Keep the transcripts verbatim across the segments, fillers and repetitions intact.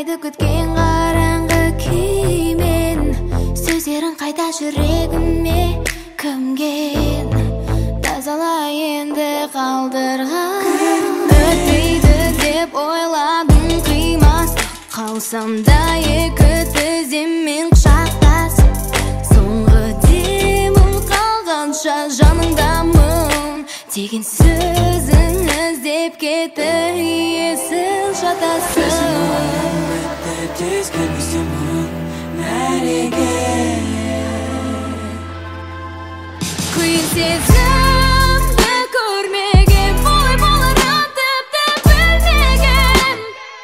айды күткен қараңғы күймен, сөздерін қайта жүрегіме көмген. Тазала енді қалдырған өтпейді деп ойладым, қимас қалсам да екі тіземмен құшақтас. Соңғы демім қалғанша жаныңдамын деген сөзің іздеп кетті, есің шатасың. Өтті тез келместемін мәреге, қиын сезімді көрмеген, болай боларын тіпті білмеген.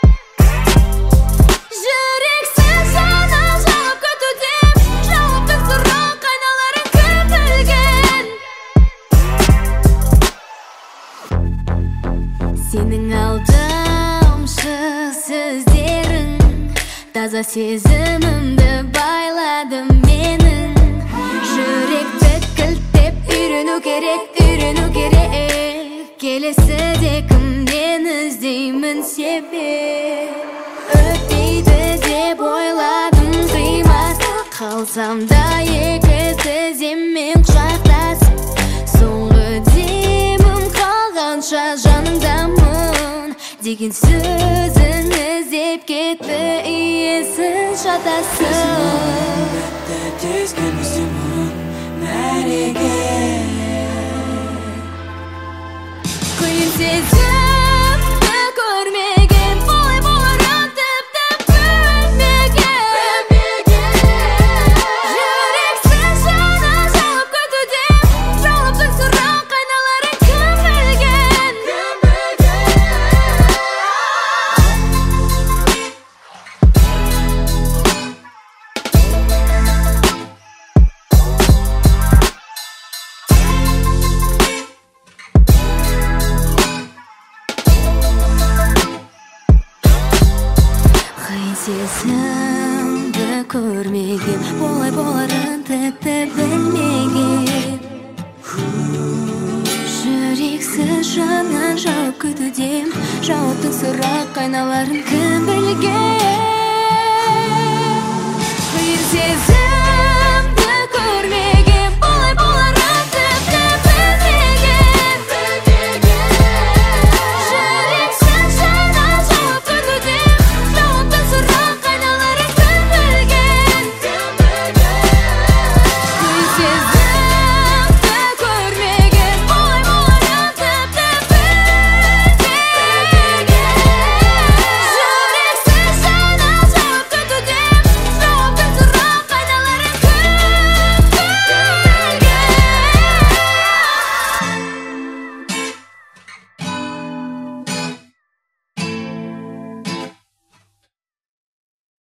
Жүрексіз жана жауап күтудем, жауаптың сұрақ айналарын кім білген. Сенің алдамшы сөздерің таза сезімімді байлады менің. Жүректі кілттеп үйрену керек, үйрену керек. Келесіде кімнен іздеймін себеп. Өтпейді деп ойладым, қимас қалсам да екі тіземмен құшақтас. Соңғы демім қалғанша жаныңдамын деген сөзің іздеп кетті, есің шатасың. өтті тез келместемін мәреге, қиын сезімді көрмеген, болай боларын тіпті білмеген. Жүрексіз жана жауап күтудем, жауаптың сұрақ айналарын кім білген. Қиын сезімді көрмеген, болай боларын тіпті білмеген. Жүрексіз жаннан жауап күтудем, жауаптың сұрақ айналарын кім білген.